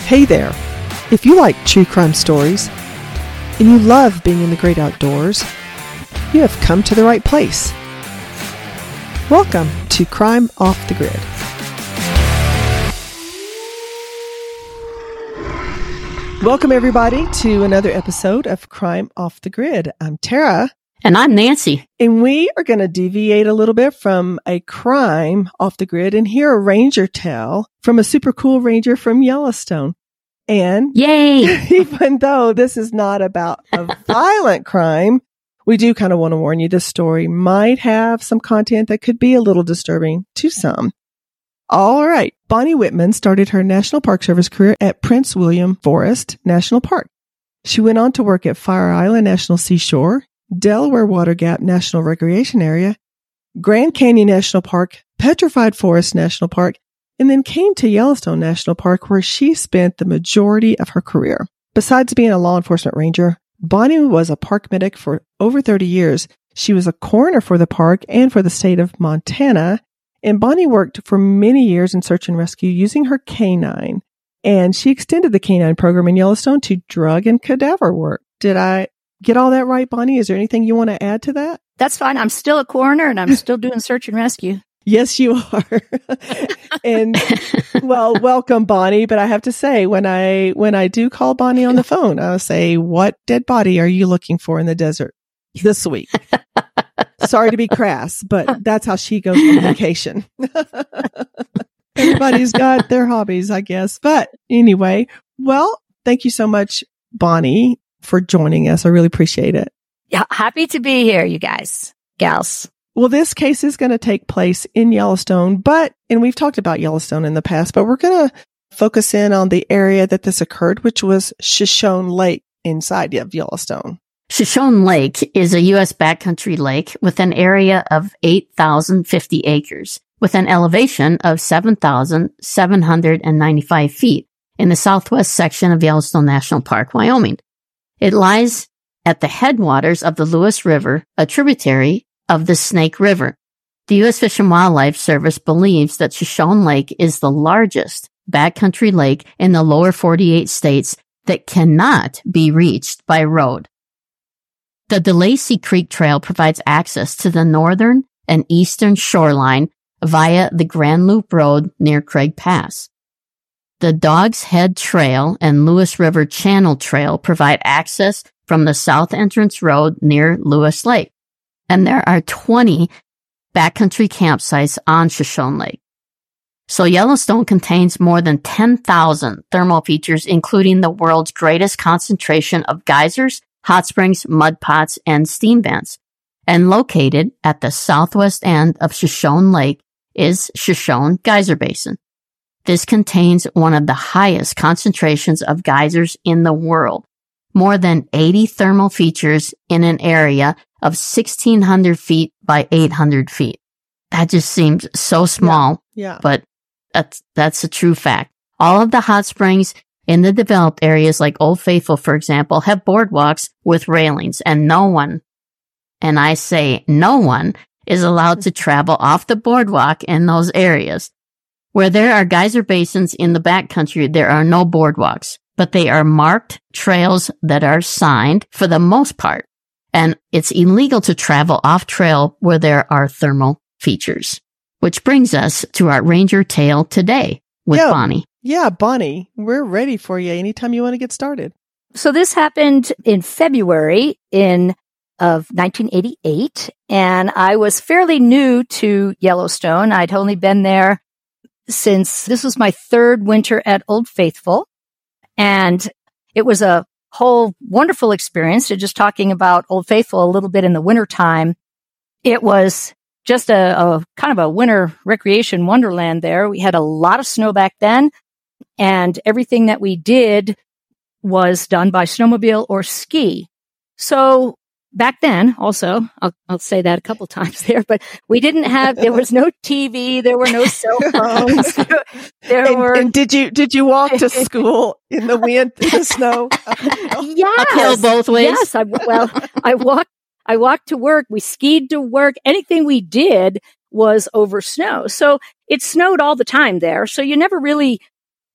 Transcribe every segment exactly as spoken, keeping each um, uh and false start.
Hey there! If you like true crime stories and you love being in the great outdoors, you have come to the right place. Welcome to Crime Off the Grid. Welcome everybody to another episode of Crime Off the Grid. I'm Tara. And I'm Nancy. And we are going to deviate a little bit from a crime off the grid and hear a ranger tale from a super cool ranger from Yellowstone. And yay! Even though this is not about a violent crime, we do kind of want to warn you this story might have some content that could be a little disturbing to some. All right. Bonnie Whitman started her National Park Service career at Prince William Forest National Park. She went on to work at Fire Island National Seashore, Delaware Water Gap National Recreation Area, Grand Canyon National Park, Petrified Forest National Park, and then came to Yellowstone National Park, where she spent the majority of her career. Besides being a law enforcement ranger, Bonnie was a park medic for over thirty years. She was a coroner for the park and for the state of Montana, and Bonnie worked for many years in search and rescue using her canine, and she extended the canine program in Yellowstone to drug and cadaver work. Did I get all that right, Bonnie? Is there anything you want to add to that? That's fine. I'm still a coroner and I'm still doing search and rescue. Yes, you are. And well, welcome, Bonnie. But I have to say, when I when I do call Bonnie on the phone, I'll say, "What dead body are you looking for in the desert this week?" Sorry to be crass, but that's how she goes on vacation. Everybody's got their hobbies, I guess. But anyway, well, thank you so much, Bonnie, for joining us. I really appreciate it. Yeah, happy to be here, you guys, gals. Well, this case is going to take place in Yellowstone, but, and we've talked about Yellowstone in the past, but we're going to focus in on the area that this occurred, which was Shoshone Lake inside of Yellowstone. Shoshone Lake is a U S backcountry lake with an area of eight thousand fifty acres, with an elevation of seven thousand seven hundred ninety-five feet in the southwest section of Yellowstone National Park, Wyoming. It lies at the headwaters of the Lewis River, a tributary of the Snake River. The U S Fish and Wildlife Service believes that Shoshone Lake is the largest backcountry lake in the lower forty-eight states that cannot be reached by road. The DeLacy Creek Trail provides access to the northern and eastern shoreline via the Grand Loop Road near Craig Pass. The Dog's Head Trail and Lewis River Channel Trail provide access from the South Entrance Road near Lewis Lake. And there are twenty backcountry campsites on Shoshone Lake. So Yellowstone contains more than ten thousand thermal features, including the world's greatest concentration of geysers, hot springs, mud pots, and steam vents. And located at the southwest end of Shoshone Lake is Shoshone Geyser Basin. This contains one of the highest concentrations of geysers in the world. More than eighty thermal features in an area of sixteen hundred feet by eight hundred feet. That just seems so small, yeah, yeah. But that's, that's a true fact. All of the hot springs in the developed areas like Old Faithful, for example, have boardwalks with railings, and no one, and I say no one, is allowed to travel off the boardwalk in those areas. Where there are geyser basins in the backcountry, there are no boardwalks, but they are marked trails that are signed for the most part. And it's illegal to travel off trail where there are thermal features. Which brings us to our ranger tale today with yeah, Bonnie. Yeah, Bonnie, we're ready for you anytime you want to get started. So this happened in February in of nineteen eighty-eight, and I was fairly new to Yellowstone. I'd only been there since this was my third winter at Old Faithful. And it was a whole wonderful experience. To just talking about Old Faithful a little bit in the wintertime. It was just a, a kind of a winter recreation wonderland there. We had a lot of snow back then, and everything that we did was done by snowmobile or ski. So back then, also, I'll, I'll say that a couple times there, but we didn't have, there was no T V, there were no cell phones. there and, were. And did you, did you walk to school in the wind, in the snow? Yes. Uphill both ways? Yes. I, well, I walked, I walked to work. We skied to work. Anything we did was over snow. So it snowed all the time there. So you never really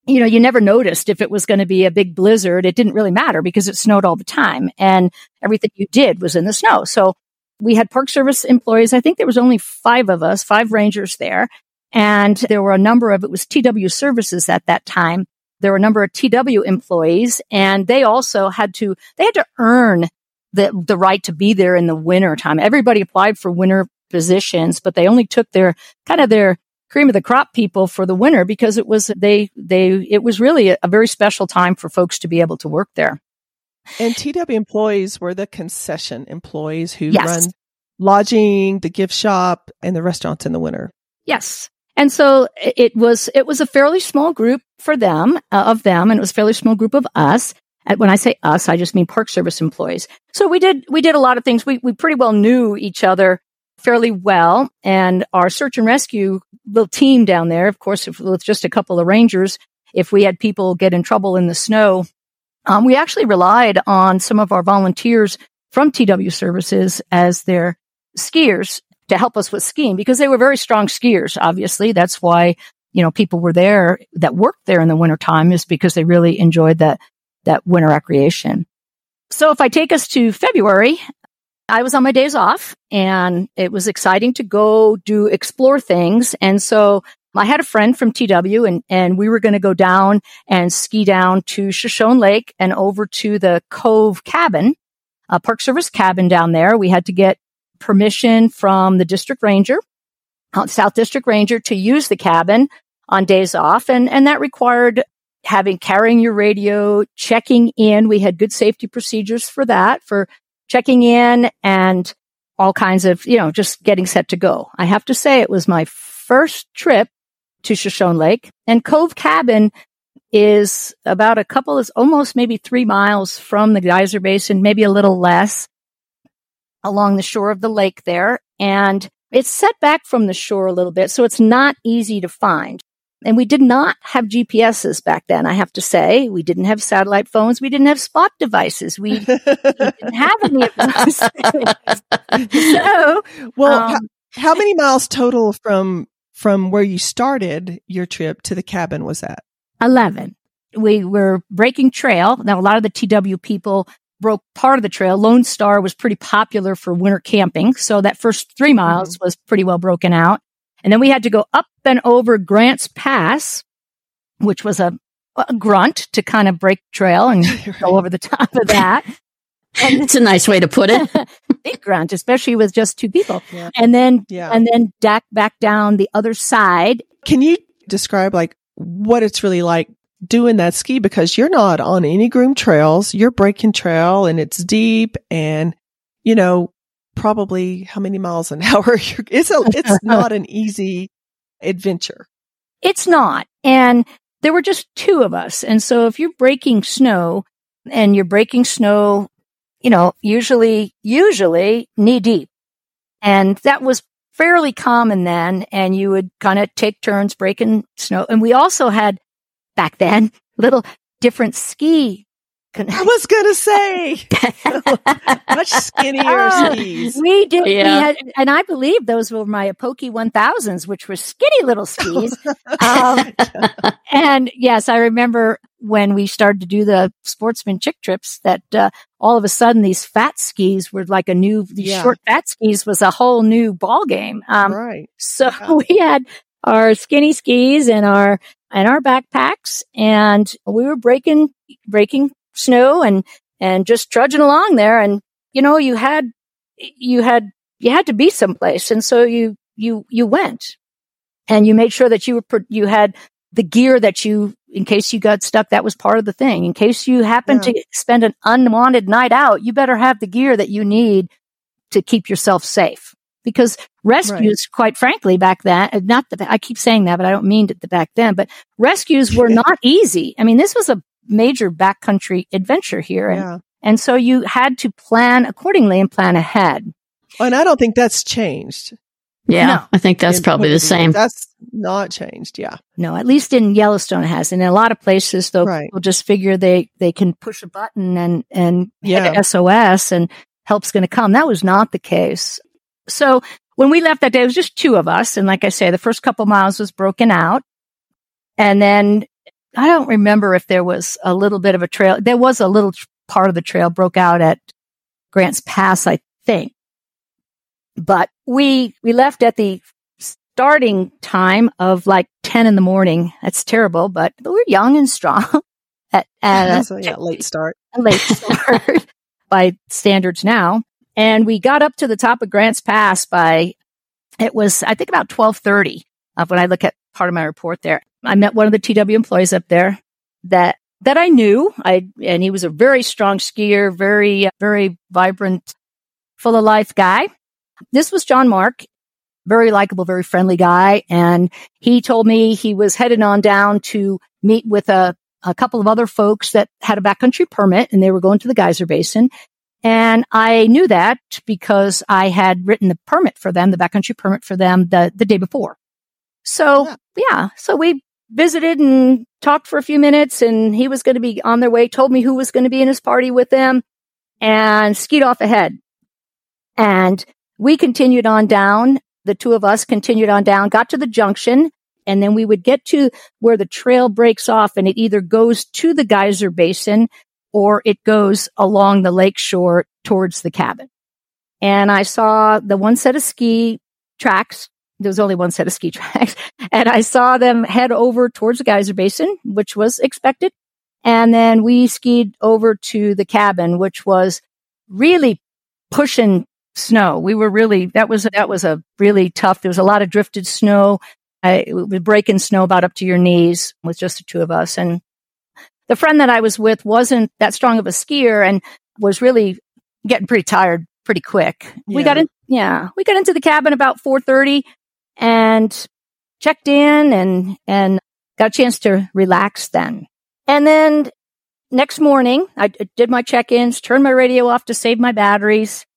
you know, you never noticed if it was going to be a big blizzard. It didn't really matter because it snowed all the time and everything you did was in the snow. So we had Park Service employees. I think there was only five of us, five rangers there. And there were a number of, it was T W services at that time. There were a number of T W employees, and they also had to, they had to earn the, the right to be there in the winter time. Everybody applied for winter positions, but they only took their, kind of their cream of the crop people for the winter because it was, they, they, it was really a, a very special time for folks to be able to work there. And T W employees were the concession employees who Yes. run lodging, the gift shop, and the restaurants in the winter. Yes. And so it was, it was a fairly small group for them, uh, of them, and it was a fairly small group of us. And when I say us, I just mean Park Service employees. So we did, we did a lot of things. We, we pretty well knew each other fairly well. And our search and rescue little team down there, of course, if, with just a couple of rangers, if we had people get in trouble in the snow, um, we actually relied on some of our volunteers from T W services as their skiers to help us with skiing because they were very strong skiers. Obviously, that's why, you know, people were there that worked there in the wintertime is because they really enjoyed that, that winter recreation. So if I take us to February, I was on my days off and it was exciting to go do explore things. And so I had a friend from T W and, and we were going to go down and ski down to Shoshone Lake and over to the Cove Cabin, a Park Service cabin down there. We had to get permission from the district ranger, uh, South District Ranger, to use the cabin on days off. And, and that required having, carrying your radio, checking in. We had good safety procedures for that, for checking in and all kinds of, you know, just getting set to go. I have to say it was my first trip to Shoshone Lake, and Cove Cabin is about a couple, is almost maybe three miles from the geyser basin, maybe a little less, along the shore of the lake there. And it's set back from the shore a little bit, so it's not easy to find. And we did not have G P S's back then, I have to say. We didn't have satellite phones. We didn't have spot devices. We, we didn't have any of those things. So, well, um, how, how many miles total from from where you started your trip to the cabin was that? eleven. We were breaking trail. Now, a lot of the T W people broke part of the trail. Lone Star was pretty popular for winter camping. So that first three miles mm-hmm. was pretty well broken out. And then we had to go up and over Grants Pass, which was a, a grunt to kind of break trail and right. go over the top of that. And it's a nice way to put it. Big grunt, especially with just two people. Yeah. And then, yeah. and then back, back down the other side. Can you describe like what it's really like doing that ski? Because you're not on any groomed trails. You're breaking trail and it's deep and, you know, probably how many miles an hour? You're, it's a, it's not an easy adventure. It's not. And there were just two of us. And so if you're breaking snow and you're breaking snow, you know, usually, usually knee deep. And that was fairly common then. And you would kind of take turns breaking snow. And we also had back then little different ski. I was going to say much skinnier oh, skis. We did. Yeah. We had, and I believe those were my Apoke one thousands, which were skinny little skis. um, and yes, I remember when we started to do the Sportsman Chick trips that uh, all of a sudden these fat skis were like a new, these yeah. short fat skis was a whole new ball game. Um, right. So yeah. we had our skinny skis and our, and our backpacks, and we were breaking, breaking snow and, and just trudging along there. And, you know, you had, you had, you had to be someplace. And so you, you, you went and you made sure that you were, you had the gear that you, in case you got stuck, that was part of the thing. In case you happened yeah. to spend an unwanted night out, you better have the gear that you need to keep yourself safe. Because rescues, right. quite frankly, back then, not that I keep saying that, but I don't mean it back then, but rescues were not easy. I mean, this was a major backcountry adventure here. And, yeah. and so you had to plan accordingly and plan ahead. And I don't think that's changed. Yeah, no. I think that's in, probably the same. That's not changed. Yeah. No, at least in Yellowstone it has. And in a lot of places, though, right. people just figure they, they can push a button and, and yeah. hit S O S and help's going to come. That was not the case. So when we left that day, it was just two of us. And like I say, the first couple miles was broken out. And then I don't remember if there was a little bit of a trail. There was a little part of the trail broke out at Grants Pass, I think. But we, we left at the starting time of like ten in the morning. That's terrible, but, but we're young and strong at, at so, yeah, late start. A late start by standards now. And we got up to the top of Grants Pass by, it was, I think about twelve thirty uh, when I look at part of my report there. I met one of the T W employees up there that, that I knew. I, and he was a very strong skier, very, very vibrant, full of life guy. This was John Mark, very likable, very friendly guy. And he told me he was headed on down to meet with a, a couple of other folks that had a backcountry permit and they were going to the Geyser Basin. And I knew that because I had written the permit for them, the backcountry permit for them the, the day before. So yeah. yeah, so we visited and talked for a few minutes and he was going to be on their way, told me who was going to be in his party with them and skied off ahead. And we continued on down. The two of us continued on down, got to the junction, and then we would get to where the trail breaks off and it either goes to the Geyser Basin or it goes along the lake shore towards the cabin. And I saw the one set of ski tracks. There was only one set of ski tracks. And I saw them head over towards the Geyser Basin, which was expected. And then we skied over to the cabin, which was really pushing snow. We were really, that was, that was a really tough, there was a lot of drifted snow. I, it was breaking snow about up to your knees with just the two of us. And the friend that I was with wasn't that strong of a skier and was really getting pretty tired pretty quick. Yeah. We got in, yeah, we got into the cabin about four thirty and checked in and, and got a chance to relax then. And then next morning, I did my check-ins, turned my radio off to save my batteries,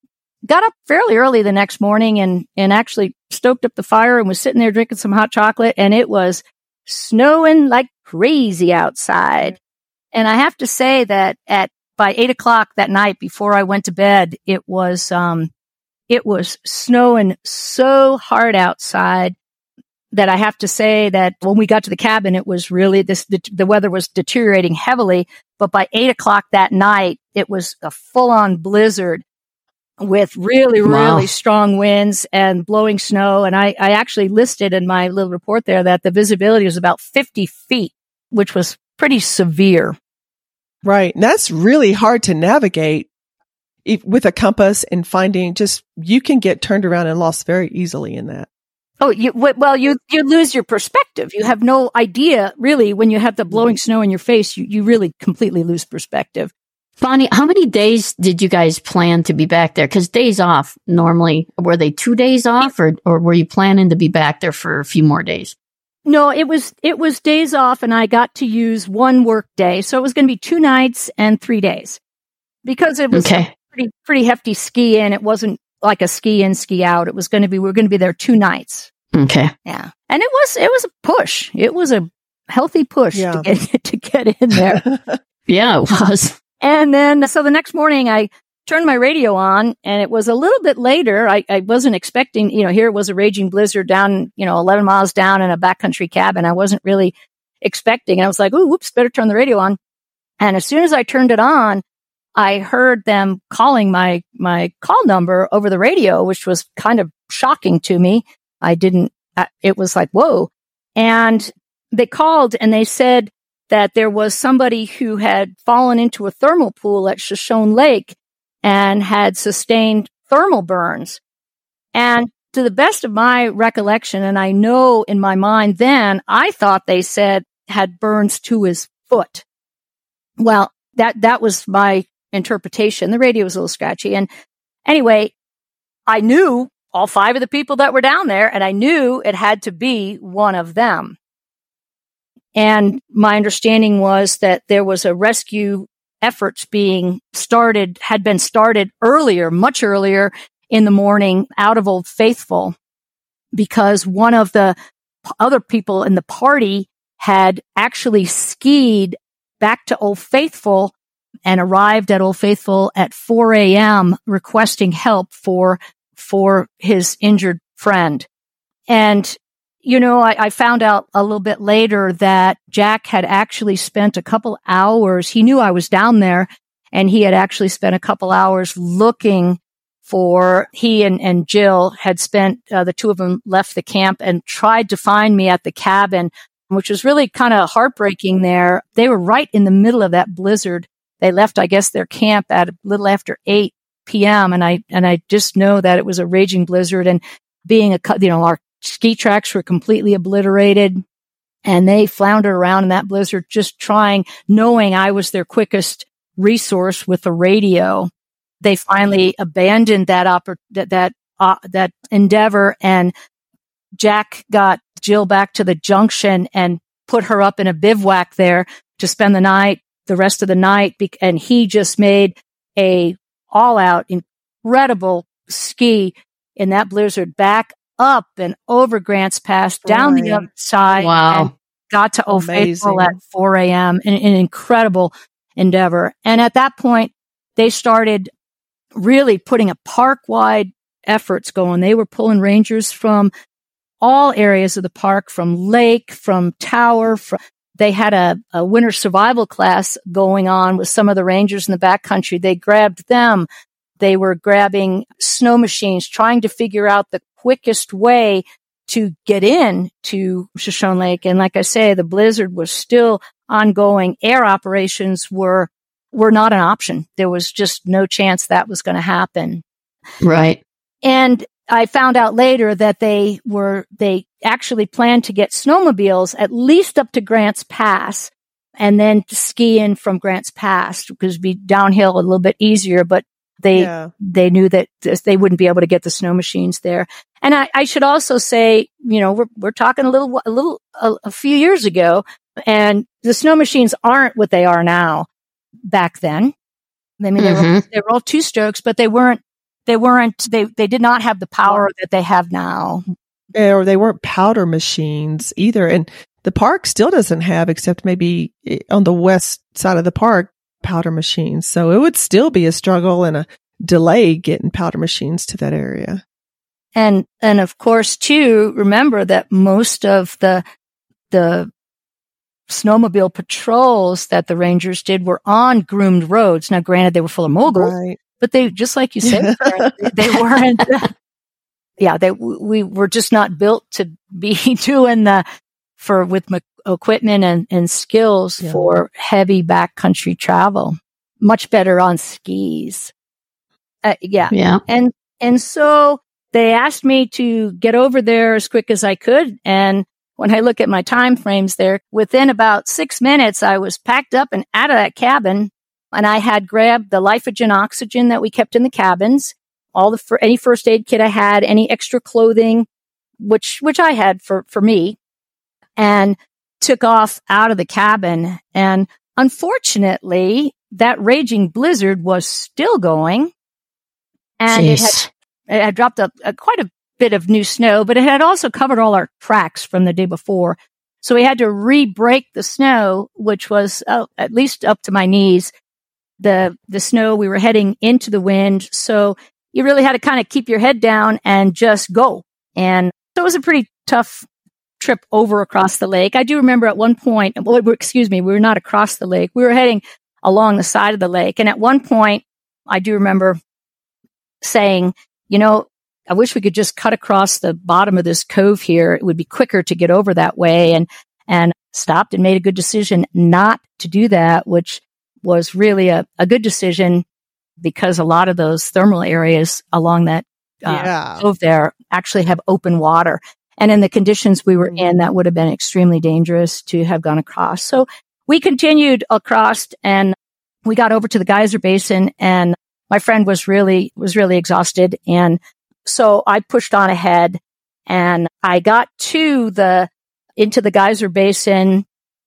got up fairly early the next morning and, and actually stoked up the fire and was sitting there drinking some hot chocolate, and it was snowing like crazy outside. And I have to say that at by eight o'clock that night before I went to bed, it was, um, it was snowing so hard outside that I have to say that when we got to the cabin, it was really this, the, the weather was deteriorating heavily. But by eight o'clock that night, it was a full on blizzard with really, wow. really strong winds and blowing snow. And I, I actually listed in my little report there that the visibility was about fifty feet, which was pretty severe. Right. And that's really hard to navigate if, with a compass and finding just, you can get turned around and lost very easily in that. Oh, you, well, you, you lose your perspective. You have no idea really when you have the blowing snow in your face, you, you really completely lose perspective. Bonnie, how many days did you guys plan to be back there? Because days off normally, were they two days off or, or were you planning to be back there for a few more days? No, it was, it was days off and I got to use one work day. So it was going to be two nights and three days because it was okay. a pretty, pretty hefty ski in. It wasn't like a ski in, ski out. It was going to be, we were going to be there two nights. Okay. Yeah. And it was, it was a push. It was a healthy push yeah. to get, to get in there. Yeah, it was. And then, so the next morning I turned my radio on and it was a little bit later. I, I wasn't expecting, you know, here it was a raging blizzard down, you know, eleven miles down in a backcountry cabin. I wasn't really expecting. And I was like, ooh, whoops, better turn the radio on. And as soon as I turned it on, I heard them calling my, my call number over the radio, which was kind of shocking to me. I didn't, it was like, whoa. And they called and they said that there was somebody who had fallen into a thermal pool at Shoshone Lake and had sustained thermal burns. And to the best of my recollection, and I know in my mind then, I thought they said had burns to his foot. Well, that, that was my interpretation. The radio was a little scratchy. And anyway, I knew all five of the people that were down there, and I knew it had to be one of them. And my understanding was that there was a rescue efforts being started, had been started earlier, much earlier in the morning out of Old Faithful, because one of the other people in the party had actually skied back to Old Faithful and arrived at Old Faithful at four a.m. requesting help for, for his injured friend. And you know, I, I found out a little bit later that Jack had actually spent a couple hours. He knew I was down there, and he had actually spent a couple hours looking for, he and, and Jill had spent, uh, the two of them left the camp and tried to find me at the cabin, which was really kind of heartbreaking there. They were right in the middle of that blizzard. They left, I guess, their camp at a little after eight p.m. And I, and I just know that it was a raging blizzard, and being a, you know, our ski tracks were completely obliterated, and they floundered around in that blizzard, just trying, knowing I was their quickest resource with the radio. They finally abandoned that oppor- that, that, uh, that endeavor, and Jack got Jill back to the junction and put her up in a bivouac there to spend the night, the rest of the night. Be- and he just made a all out incredible ski in that blizzard back up and over Grants Pass, down Right. the other side. Wow. And got to Old Faithful Amazing. at four a.m. An, an incredible endeavor. And at that point, they started really putting a park-wide efforts going. They were pulling rangers from all areas of the park, from lake, from tower. From, they had a, a winter survival class going on with some of the rangers in the backcountry. They grabbed them. They were grabbing snow machines, trying to figure out the quickest way to get in to Shoshone Lake. And like I say, the blizzard was still ongoing. Air operations were were not an option. There was just no chance that was going to happen. Right. And I found out later that they were, they actually planned to get snowmobiles at least up to Grants Pass, and then to ski in from Grants Pass, because it'd be downhill a little bit easier, but they, Yeah. they knew that they wouldn't be able to get the snow machines there. And I, I should also say, you know, we're, we're talking a little, a little, a, a few years ago, and the snow machines aren't what they are now back then. I mean, they Mhm. were, they were all two strokes, but they weren't, they weren't, they, they did not have the power that they have now. Or they weren't powder machines either. And the park still doesn't have, except maybe on the west side of the park, powder machines. So it would still be a struggle and a delay getting powder machines to that area. And, and of course, too, remember that most of the, the snowmobile patrols that the Rangers did were on groomed roads. Now, granted, they were full of moguls, Right. but they, just like you said, Karen, they weren't, yeah, they, we were just not built to be doing the, for, with m- equipment and, and skills Yeah. for heavy backcountry travel. Much better on skis. Uh, yeah. Yeah. And, and so they asked me to get over there as quick as I could. And when I look at my time frames there, within about six minutes, I was packed up and out of that cabin. And I had grabbed the Lifogen oxygen that we kept in the cabins, all the, for any first aid kit I had, any extra clothing, which, which I had for, for me, and took off out of the cabin. And unfortunately, that raging blizzard was still going. And it had, Jeez. it had dropped a, a quite a bit of new snow, but it had also covered all our tracks from the day before. So we had to re-break the snow, which was uh, at least up to my knees. The, the snow, we were heading into the wind. So you really had to kind of keep your head down and just go. And so it was a pretty tough trip over across the lake. I do remember at one point, well, excuse me, we were not across the lake. We were heading along the side of the lake. And at one point, I do remember saying, you know, I wish we could just cut across the bottom of this cove here. It would be quicker to get over that way, and, and stopped and made a good decision not to do that, which was really a, a good decision, because a lot of those thermal areas along that uh, Yeah. cove there actually have open water. And in the conditions we were in, that would have been extremely dangerous to have gone across. So we continued across, and we got over to the geyser basin, and my friend was really, was really exhausted. And so I pushed on ahead, and I got to the, into the geyser basin,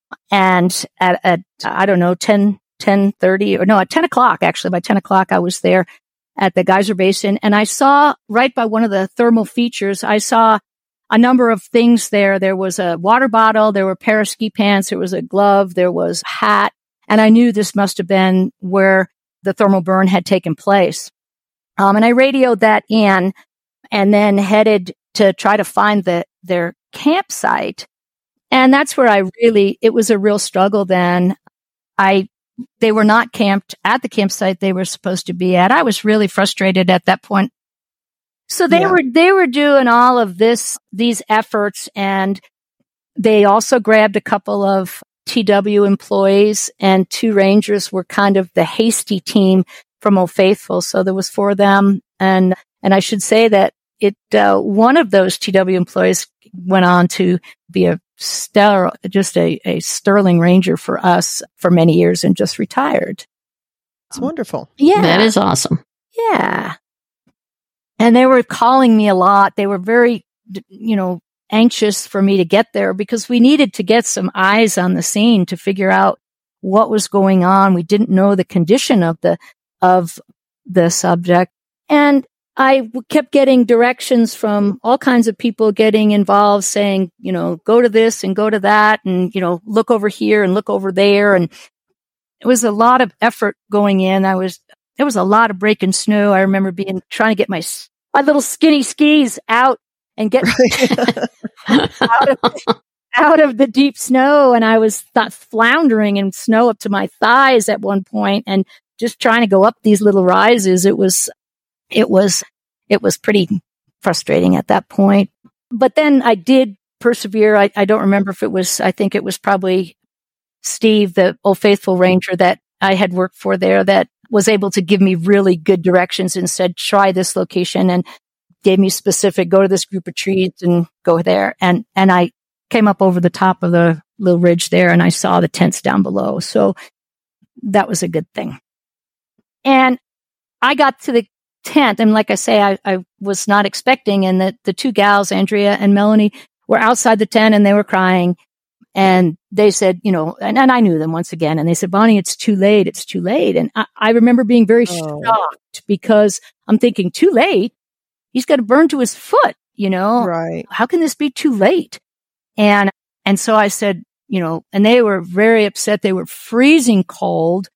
and at, at, I don't know, ten, ten thirty, or no, at ten o'clock, actually, by ten o'clock, I was there at the geyser basin, and I saw right by one of the thermal features, I saw a number of things there. There was a water bottle, there were a pair of ski pants, there was a glove, there was a hat, and I knew this must have been where the thermal burn had taken place. Um, and I radioed that in, and then headed to try to find the, their campsite. And that's where I really, it was a real struggle then. I, they were not camped at the campsite they were supposed to be at. I was really frustrated at that point. So they Yeah. were, they were doing all of this, these efforts, and they also grabbed a couple of T W employees, and two rangers were kind of the hasty team from Old Faithful. So there was four of them. And, and I should say that it, uh, one of those T W employees went on to be a stellar, just a, a sterling ranger for us for many years and just retired. It's wonderful. Yeah. That is awesome. Yeah. And they were calling me a lot. They were very, you know, anxious for me to get there because we needed to get some eyes on the scene to figure out what was going on. We didn't know the condition of the, of the subject. And I kept getting directions from all kinds of people getting involved, saying, you know, go to this and go to that, and, you know, look over here and look over there. And it was a lot of effort going in. I was, there was a lot of breaking snow. I remember being, trying to get my, my little skinny skis out and get out of, out of the deep snow. And I was th- floundering in snow up to my thighs at one point and just trying to go up these little rises. It was, It was, it was pretty frustrating at that point. But then I did persevere. I, I don't remember if it was, I think it was probably Steve, the Old Faithful Ranger that I had worked for there, that was able to give me really good directions and said, try this location, and gave me specific, go to this group of trees and go there. And, and I came up over the top of the little ridge there and I saw the tents down below. So that was a good thing. And I got to the tent, and like I say, I, I was not expecting, and the, the two gals, Andrea and Melanie, were outside the tent and they were crying. And they said, you know, and, and I knew them once again, and they said, Bonnie, it's too late. It's too late. And I, I remember being very Oh. shocked because I'm thinking, too late? He's got a burn to his foot, you know? Right. How can this be too late? And, and so I said, you know, and they were very upset. They were freezing cold.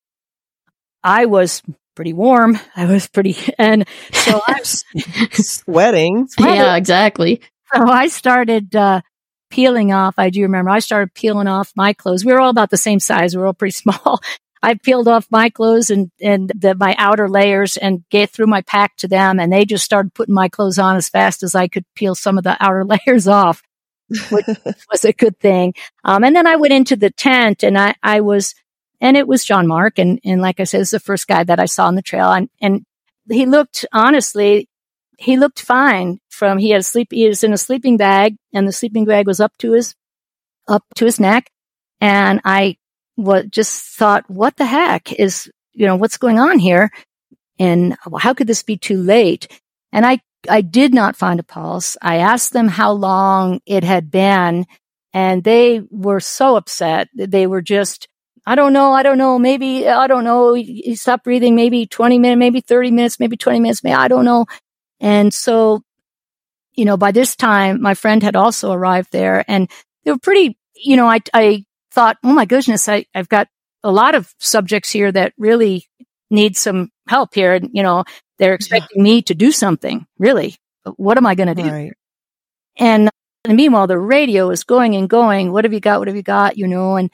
I was pretty warm. I was pretty, and so I was Sweating. Yeah, exactly. So I started, uh, peeling off. I do remember I started peeling off my clothes. We were all about the same size. We were all pretty small. I peeled off my clothes and, and the, my outer layers and gave through my pack to them. And they just started putting my clothes on as fast as I could peel some of the outer layers off, which was a good thing. Um, and then I went into the tent, and I, I was, and it was John Mark. And, and like I said, it's the first guy that I saw on the trail. And, and he looked, honestly, he looked fine. From, he had a sleep, he was in a sleeping bag, and the sleeping bag was up to his, up to his neck. And I was just thought, what the heck is, you know, what's going on here? And how could this be too late? And I, I did not find a pulse. I asked them how long it had been, and they were so upset. They were just, I don't know. I don't know. Maybe, I don't know. He, he stopped breathing, maybe twenty minutes, maybe thirty minutes, maybe twenty minutes, maybe, I don't know. And so, you know, by this time, my friend had also arrived there, and they were pretty, you know, I, I thought, oh my goodness, I, I've got a lot of subjects here that really need some help here. And, you know, they're expecting me to do something, really. What am I going to do? Right. And, and meanwhile, the radio is going and going. What have you got? What have you got? You know, and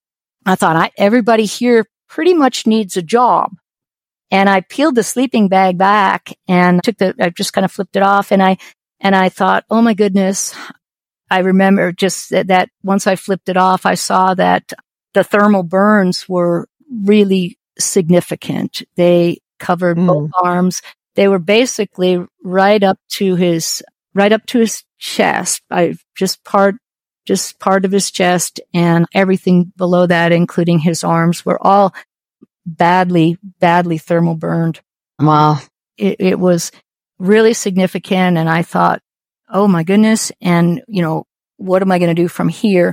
I thought, I, everybody here pretty much needs a job. And I peeled the sleeping bag back and took the, I just kind of flipped it off, and I, and I thought, oh my goodness. I remember just that, that once I flipped it off, I saw that the thermal burns were really significant. They covered Mm. both arms. They were basically right up to his, right up to his chest. I just part, just part of his chest, and everything below that, including his arms, were all badly, badly thermal burned. Wow. It, it was really significant. And I thought, oh my goodness. And, you know, what am I going to do from here?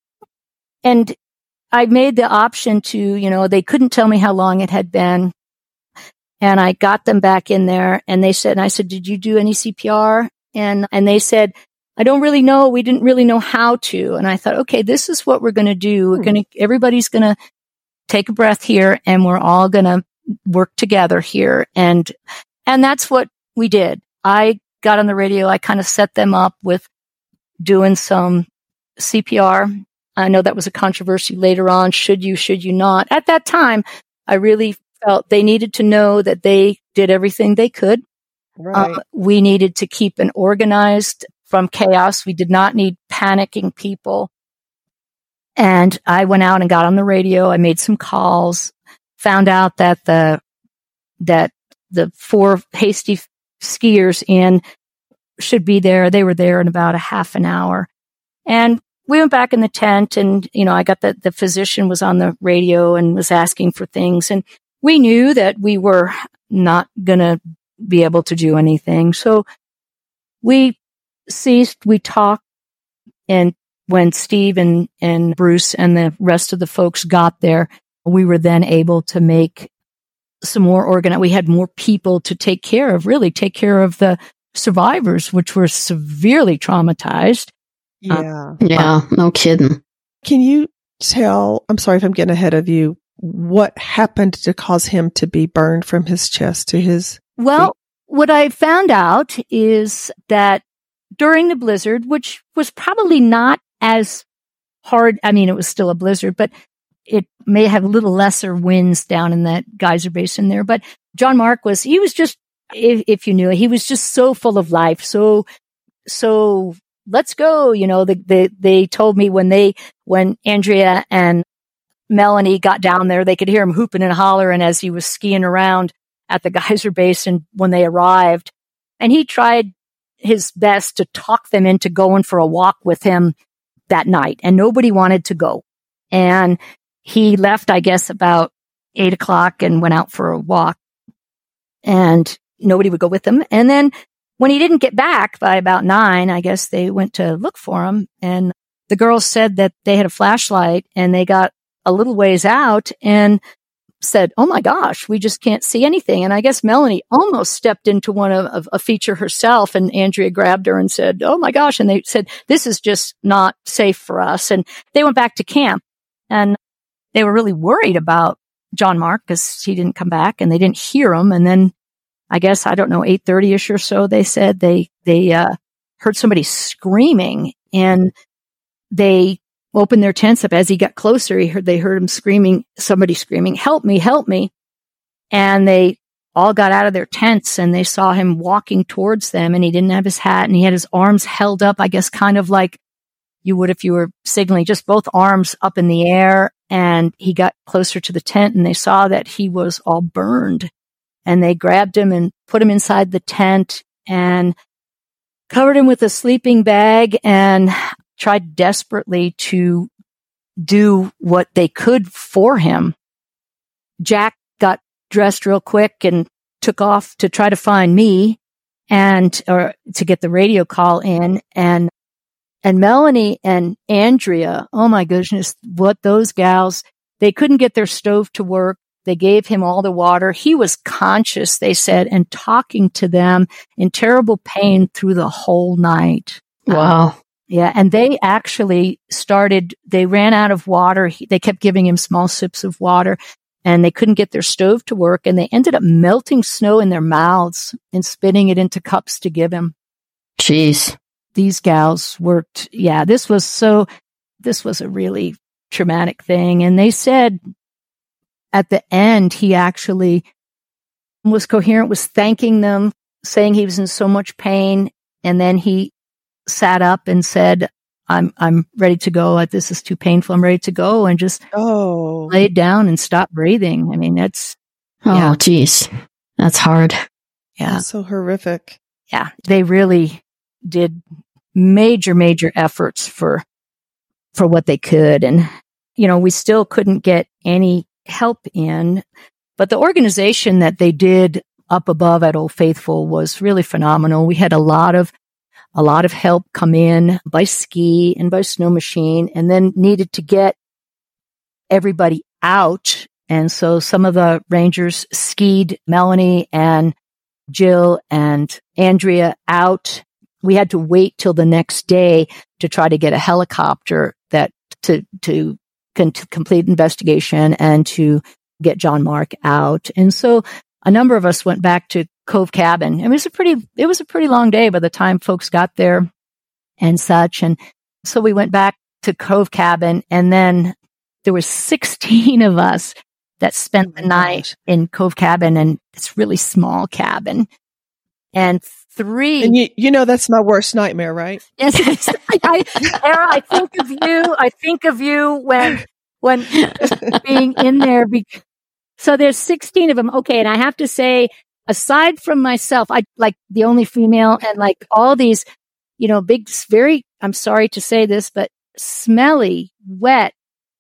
And I made the option to, you know, they couldn't tell me how long it had been. And I got them back in there, and they said, and I said, did you do any C P R? And, and they said, I don't really know. We didn't really know how to. And I thought, okay, this is what we're going to do. We're going to, everybody's going to take a breath here, and we're all going to work together here. And, and that's what we did. I got on the radio. I kind of set them up with doing some C P R. I know that was a controversy later on. Should you, should you not? At that time, I really felt they needed to know that they did everything they could. Right. Um, we needed to keep an organized from chaos. We did not need panicking people. And I went out and got on the radio. I made some calls, found out that the, that the four hasty skiers in should be there. They were there in about a half an hour. And we went back in the tent and, you know, I got the, the physician was on the radio and was asking for things. And we knew that we were not going to be able to do anything. So we ceased, we talked, and when Steve and, and Bruce and the rest of the folks got there, we were then able to make some more organized. We had more people to take care of, really take care of the survivors, which were severely traumatized. Yeah. Uh, yeah, no kidding. Can you tell, I'm sorry if I'm getting ahead of you, what happened to cause him to be burned from his chest to his Well, feet? What I found out is that during the blizzard, which was probably not as hard, I mean, it was still a blizzard, but it may have a little lesser winds down in that geyser basin there. But John Mark was, he was just, if, if you knew, he was just so full of life. So, so let's go. You know, the, the, they told me when they, when Andrea and Melanie got down there, they could hear him hooping and hollering as he was skiing around at the geyser basin when they arrived. And he tried his best to talk them into going for a walk with him that night. And nobody wanted to go. And he left, I guess, about eight o'clock and went out for a walk. And nobody would go with him. And then when he didn't get back by about nine, I guess they went to look for him. And the girls said that they had a flashlight and they got a little ways out and said, oh my gosh, we just can't see anything. And I guess Melanie almost stepped into one of, of a feature herself, and Andrea grabbed her and said, oh my gosh. And they said, this is just not safe for us. And they went back to camp, and they were really worried about John Mark because he didn't come back and they didn't hear him. And then I guess, I don't know, eight thirty-ish or so, they said they, they, uh, heard somebody screaming, and they opened their tents up. As he got closer, he heard, they heard him screaming, somebody screaming, help me, help me. And they all got out of their tents and they saw him walking towards them, and he didn't have his hat and he had his arms held up, I guess, kind of like you would if you were signaling, just both arms up in the air. And he got closer to the tent and they saw that he was all burned, and they grabbed him and put him inside the tent and covered him with a sleeping bag and tried desperately to do what they could for him. Jack got dressed real quick and took off to try to find me and, or to get the radio call in. And, and Melanie and Andrea, oh my goodness, what those gals, they couldn't get their stove to work. They gave him all the water. He was conscious, they said, and talking to them in terrible pain through the whole night. Wow. Um, Yeah, and they actually started, they ran out of water. He, they kept giving him small sips of water, and they couldn't get their stove to work, and they ended up melting snow in their mouths and spitting it into cups to give him. Jeez. These gals worked. Yeah, this was so, this was a really traumatic thing. And they said at the end, he actually was coherent, was thanking them, saying he was in so much pain. And then he sat up and said, I'm, I'm ready to go. This is too painful. I'm ready to go. And just Oh, laid down and stopped breathing. I mean, that's, Oh, Yeah. geez. That's hard. yeah, that's so horrific. yeah. They really did major, major efforts for, for what they could. And, you know, we still couldn't get any help in, but the organization that they did up above at Old Faithful was really phenomenal. We had a lot of A lot of help come in by ski and by snow machine, and then needed to get everybody out. And so some of the rangers skied Melanie and Jill and Andrea out. We had to wait till the next day to try to get a helicopter that to, to, con- to complete investigation and to get John Mark out. And so a number of us went back to Cove Cabin. It was a pretty, it was a pretty long day by the time folks got there. and such. And so we went back to Cove Cabin, and then there were sixteen of us that spent the night in Cove Cabin, and it's really small cabin. And three. And you, you know, that's my worst nightmare, right? Yes. I, I, Era, I think of you. I think of you when, when being in there. Be- so there's sixteen of them. Okay. And I have to say, aside from myself, I like the only female, and like all these, you know, big, very, I'm sorry to say this, but smelly, wet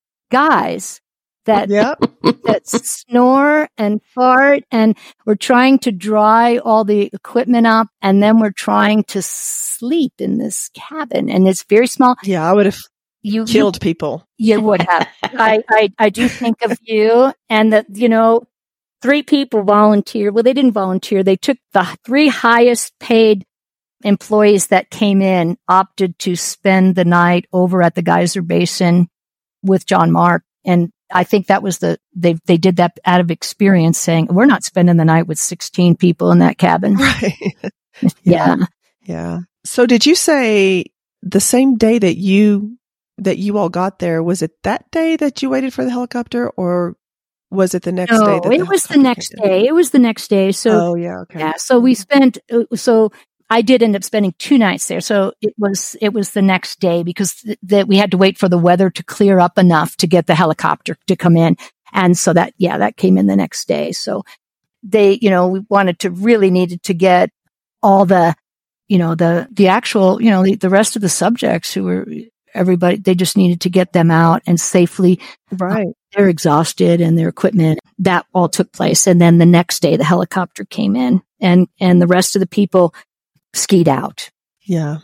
guys that, yep. that snore and fart, and we're trying to dry all the equipment up, and then we're trying to sleep in this cabin, and it's very small. Yeah, I would have you killed you, people. You would have. I, I, I do think of you, and that, you know, three people volunteered. Well, they didn't volunteer. They took the three highest paid employees that came in, opted to spend the night over at the Geyser Basin with John Mark. And I think that was the, they, they did that out of experience, saying, we're not spending the night with sixteen people in that cabin. Right. Yeah. Yeah. So did you say the same day that you, that you all got there, was it that day that you waited for the helicopter, or was it the next no, day? That it was the next day. It was the next day. So, oh yeah. Okay. Yeah. So we spent, so I did end up spending two nights there. So it was, it was the next day, because th- that we had to wait for the weather to clear up enough to get the helicopter to come in. And so that, yeah, that came in the next day. So they, you know, we wanted to really needed to get all the, you know, the, the actual, you know, the, the rest of the subjects who were, everybody, they just needed to get them out and safely. Right. Uh, they're exhausted, and their equipment, that all took place. And then the next day the helicopter came in, and, and the rest of the people skied out. Yeah.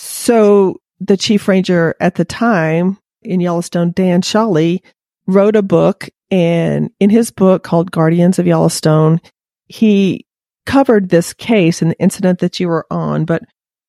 So the chief ranger at the time in Yellowstone, Dan Shawley, wrote a book, and in his book called Guardians of Yellowstone, he covered this case and the incident that you were on. But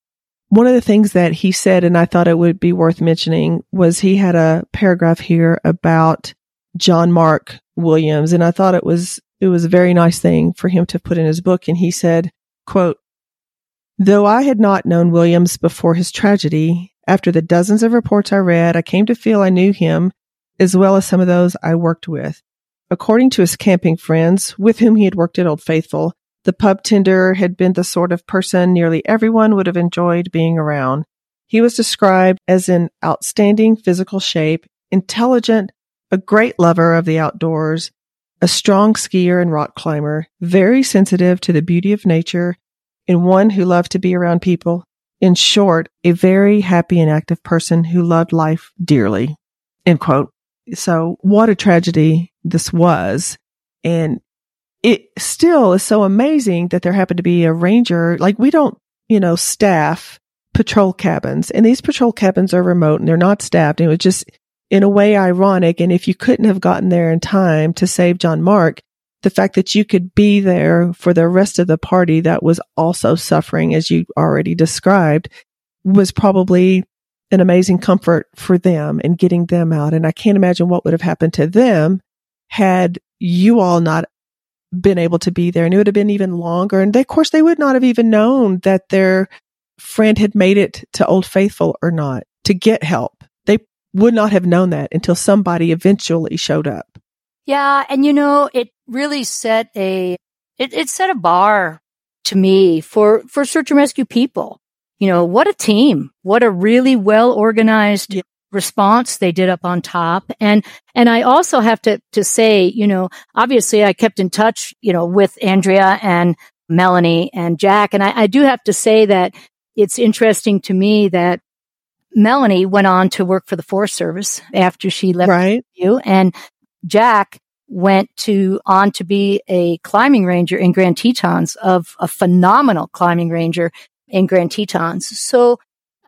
one of the things that he said, and I thought it would be worth mentioning, was he had a paragraph here about John Mark Williams. And I thought it was, it was a very nice thing for him to put in his book. And he said, quote, "Though I had not known Williams before his tragedy, after the dozens of reports I read, I came to feel I knew him as well as some of those I worked with. According to his camping friends, with whom he had worked at Old Faithful, the pub tender had been the sort of person nearly everyone would have enjoyed being around. He was described as in outstanding physical shape, intelligent, a great lover of the outdoors, a strong skier and rock climber, very sensitive to the beauty of nature, and one who loved to be around people. In short, a very happy and active person who loved life dearly." End quote. So what a tragedy this was. And it still is so amazing that there happened to be a ranger. Like, we don't, you know, staff patrol cabins, and these patrol cabins are remote and they're not staffed. And it was just in a way ironic. And if you couldn't have gotten there in time to save John Mark, the fact that you could be there for the rest of the party that was also suffering, as you already described, was probably an amazing comfort for them and getting them out. And I can't imagine what would have happened to them had you all not been able to be there. And it would have been even longer. And they, of course, they would not have even known that their friend had made it to Old Faithful or not to get help. They would not have known that until somebody eventually showed up. Yeah. And, you know, it really set a, it, it set a bar to me for, for search and rescue people. You know, what a team, what a really well organized yeah. response they did up on top. And, and I also have to, to say, you know, obviously I kept in touch, you know, with Andrea and Melanie and Jack. And I, I do have to say that it's interesting to me that Melanie went on to work for the Forest Service after she left right. you, and Jack went to on to be a climbing ranger in Grand Tetons, of a phenomenal climbing ranger in Grand Tetons. So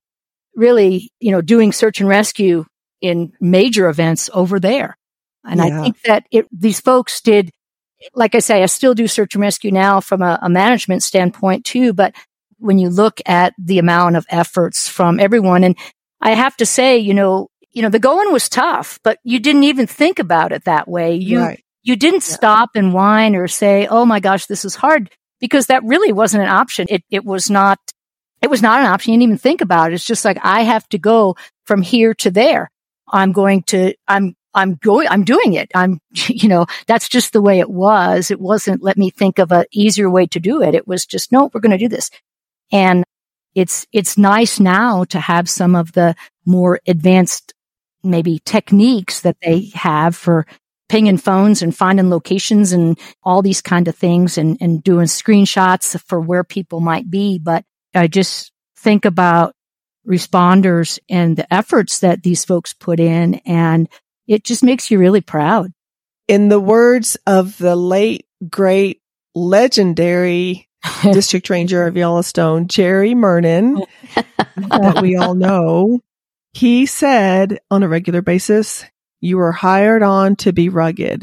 really, you know, doing search and rescue in major events over there. And yeah. I think that it, these folks did, like I say, I still do search and rescue now from a, a management standpoint too. But when you look at the amount of efforts from everyone, and I have to say, you know, you know, the going was tough, but you didn't even think about it that way. You, right. you didn't yeah. stop and whine or say, "Oh my gosh, this is hard," because that really wasn't an option. It, it was not, it was not an option. You didn't even think about it. It's just like, I have to go from here to there. I'm going to, I'm, I'm going, I'm doing it. I'm, you know, that's just the way it was. It wasn't, let me think of an easier way to do it. It was just, no, we're going to do this. And it's, it's nice now to have some of the more advanced, maybe techniques that they have for pinging phones and finding locations and all these kind of things and, and doing screenshots for where people might be. But I just think about responders and the efforts that these folks put in, and it just makes you really proud. In the words of the late, great, legendary District Ranger of Yellowstone, Jerry Murnin, that we all know, he said on a regular basis, you were hired on to be rugged.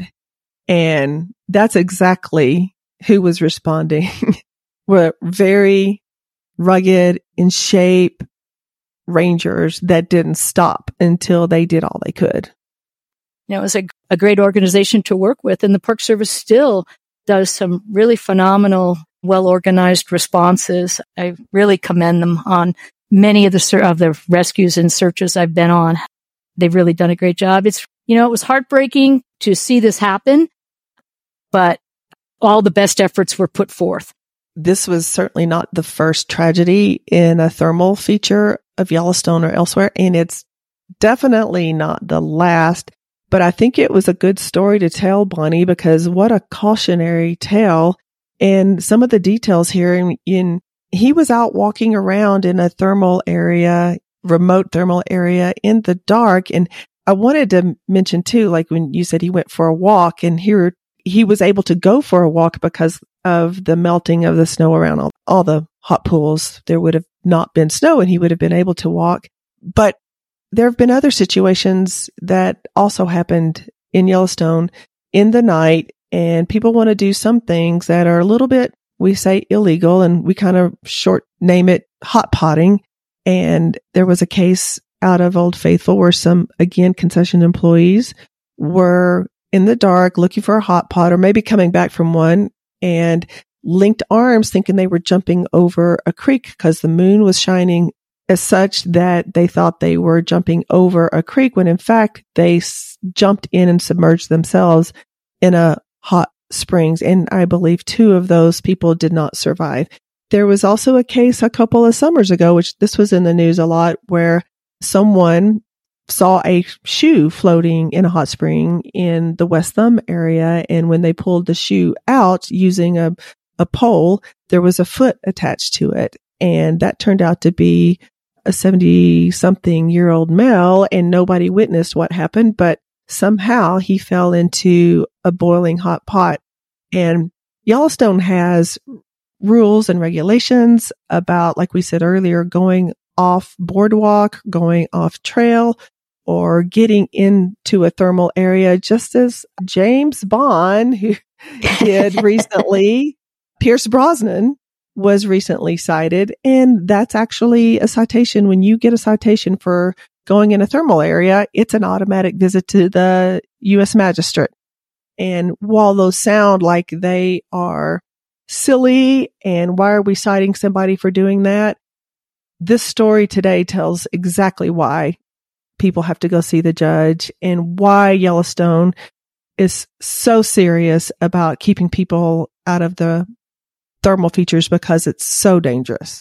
And that's exactly who was responding. We're very rugged, in shape rangers that didn't stop until they did all they could. You know, it was a, a great organization to work with, and the Park Service still does some really phenomenal, well-organized responses. I really commend them on many of the of the rescues and searches I've been on. They've really done a great job. It's, you know, it was heartbreaking to see this happen, but all the best efforts were put forth. This was certainly not the first tragedy in a thermal feature of Yellowstone or elsewhere, and it's definitely not the last. But I think it was a good story to tell, Bonnie, because what a cautionary tale. And some of the details here in, in he was out walking around in a thermal area, remote thermal area in the dark. And I wanted to mention too, like when you said he went for a walk, and here he was able to go for a walk because of the melting of the snow around all, all the hot pools. There would have not been snow and he would have been able to walk. But there have been other situations that also happened in Yellowstone in the night, and people want to do some things that are a little bit, we say, illegal, and we kind of short name it hot potting. And there was a case out of Old Faithful where some, again, concession employees were in the dark looking for a hot pot, or maybe coming back from one, and linked arms thinking they were jumping over a creek because the moon was shining as such that they thought they were jumping over a creek, when in fact they s- jumped in and submerged themselves in a hot springs. And I believe two of those people did not survive. There was also a case a couple of summers ago, which this was in the news a lot, where someone saw a shoe floating in a hot spring in the West Thumb area. And when they pulled the shoe out using a, a pole, there was a foot attached to it. And that turned out to be a seventy something year old male, and nobody witnessed what happened, but somehow he fell into a boiling hot pot. And Yellowstone has rules and regulations about, like we said earlier, going off boardwalk, going off trail, or getting into a thermal area, just as James Bond, who did recently, Pierce Brosnan was recently cited. And that's actually a citation. When you get a citation for going in a thermal area, it's an automatic visit to the U S magistrate. And while those sound like they are silly, and why are we citing somebody for doing that? This story today tells exactly why people have to go see the judge, and why Yellowstone is so serious about keeping people out of the thermal features, because it's so dangerous.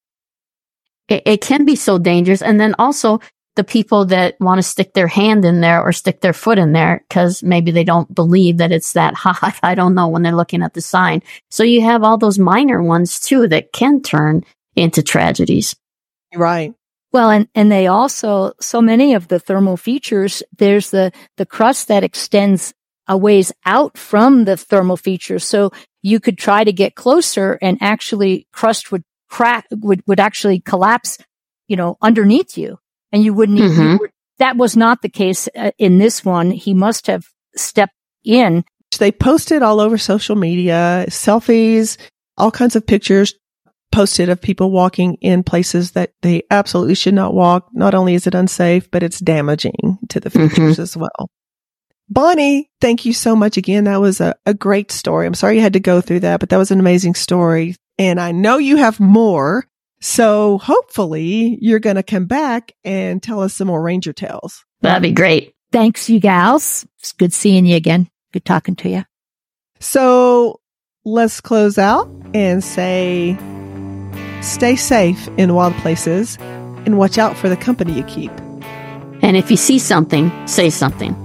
It, it can be so dangerous. And then also the people that want to stick their hand in there or stick their foot in there because maybe they don't believe that it's that hot. I don't know, when they're looking at the sign. So you have all those minor ones too that can turn into tragedies. Right. Well, and, and they also, so many of the thermal features, there's the, the crust that extends a ways out from the thermal features. So you could try to get closer, and actually crust would crack, would, would actually collapse, you know, underneath you. And you wouldn't, mm-hmm. you would, that was not the case uh, in this one. He must have stepped in. They posted all over social media, selfies, all kinds of pictures posted of people walking in places that they absolutely should not walk. Not only is it unsafe, but it's damaging to the features mm-hmm. as well. Bonnie, thank you so much again. That was a, a great story. I'm sorry you had to go through that, but that was an amazing story. And I know you have more. So hopefully you're going to come back and tell us some more ranger tales. That'd be great. Thanks, you gals. It's good seeing you again. Good talking to you. So let's close out and say, stay safe in wild places and watch out for the company you keep. And if you see something, say something.